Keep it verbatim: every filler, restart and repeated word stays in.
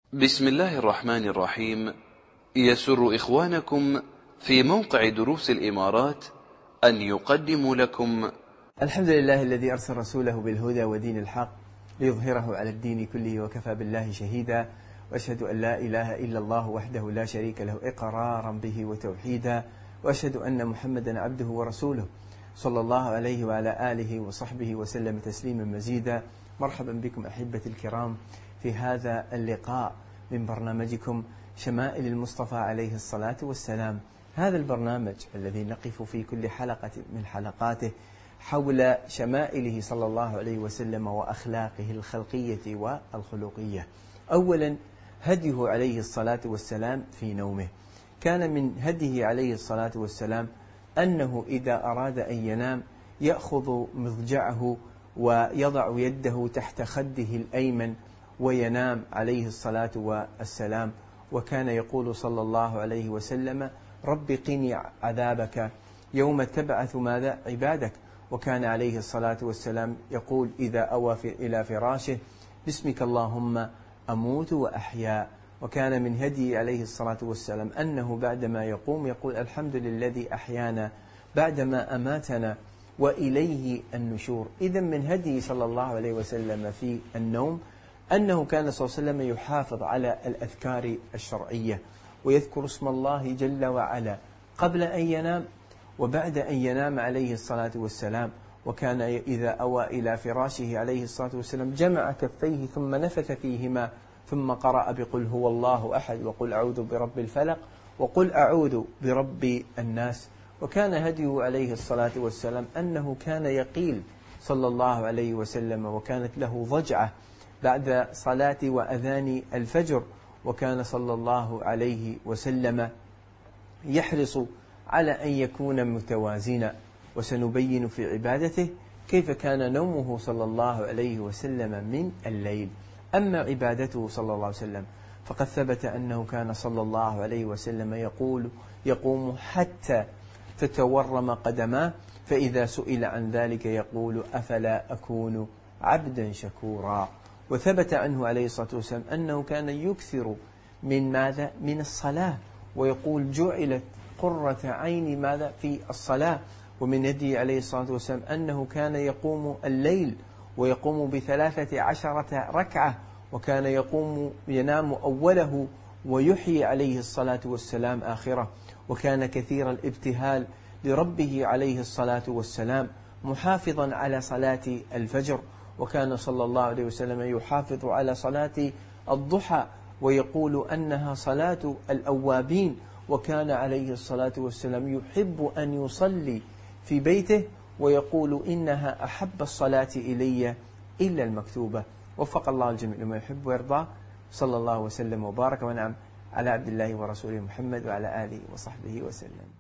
بسم الله الرحمن الرحيم. يسر إخوانكم في موقع دروس الإمارات أن يقدموا لكم الحمد لله الذي أرسل رسوله بالهدى ودين الحق ليظهره على الدين كله وكفى بالله شهيدا، وأشهد أن لا إله إلا الله وحده لا شريك له إقرارا به وتوحيدا، وأشهد أن محمدا عبده ورسوله صلى الله عليه وعلى آله وصحبه وسلم تسليما مزيدا. مرحبا بكم أحبتي الكرام في هذا اللقاء من برنامجكم شمائل المصطفى عليه الصلاة والسلام. هذا البرنامج الذي نقف في كل حلقة من حلقاته حول شمائله صلى الله عليه وسلم وأخلاقه الخلقية والخلقية. أولا، هديه عليه الصلاة والسلام في نومه. كان من هديه عليه الصلاة والسلام أنه إذا أراد أن ينام يأخذ مضجعه ويضع يده تحت خده الأيمن وينام عليه الصلاة والسلام. وكان يقول صلى الله عليه وسلم: رب قني عذابك يوم تبعث ماذا عبادك. وكان عليه الصلاة والسلام يقول إذا أوى إلى فراشه: باسمك اللهم أموت وأحيا. وكان من هدي عليه الصلاة والسلام أنه بعدما يقوم يقول: الحمد للذي أحيانا بعدما أماتنا وإليه النشور. إذن من هدي صلى الله عليه وسلم في النوم أنه كان صلى الله عليه وسلم يحافظ على الأذكار الشرعية، ويذكر اسم الله جل وعلا قبل أن ينام وبعد أن ينام عليه الصلاة والسلام. وكان إذا أوى إلى فراشه عليه الصلاة والسلام جمع كفيه ثم نفث فيهما ثم قرأ بقل هو الله أحد وقل أعوذ برب الفلق وقل أعوذ برب الناس. وكان هديه عليه الصلاة والسلام أنه كان يقيل صلى الله عليه وسلم، وكانت له ضجعة بعد صلاة وأذان الفجر. وكان صلى الله عليه وسلم يحرص على أن يكون متوازنا، وسنبين في عبادته كيف كان نومه صلى الله عليه وسلم من الليل. أما عبادته صلى الله عليه وسلم فقد ثبت أنه كان صلى الله عليه وسلم يقول يقوم حتى تتورم قدماه، فإذا سئل عن ذلك يقول: أفلا أكون عبدا شكورا. وثبت عنه عليه الصلاة والسلام أنه كان يكثر من ماذا؟ من الصلاة، ويقول: جعلت قرة عيني ماذا؟ في الصلاة. ومن هديه عليه الصلاة والسلام أنه كان يقوم الليل ويقوم بثلاثة عشرة ركعة، وكان يقوم ينام أوله ويحيي عليه الصلاة والسلام آخره. وكان كثير الابتهال لربه عليه الصلاة والسلام، محافظا على صلاة الفجر. وكان صلى الله عليه وسلم يحافظ على صلاة الضحى ويقول أنها صلاة الأوابين. وكان عليه الصلاة والسلام يحب أن يصلي في بيته ويقول: إنها أحب الصلاة إلي إلا المكتوبة. وفق الله الجميع لما يحب ويرضى. صلى الله وسلم وبارك ونعم على عبد الله ورسوله محمد وعلى آله وصحبه وسلم.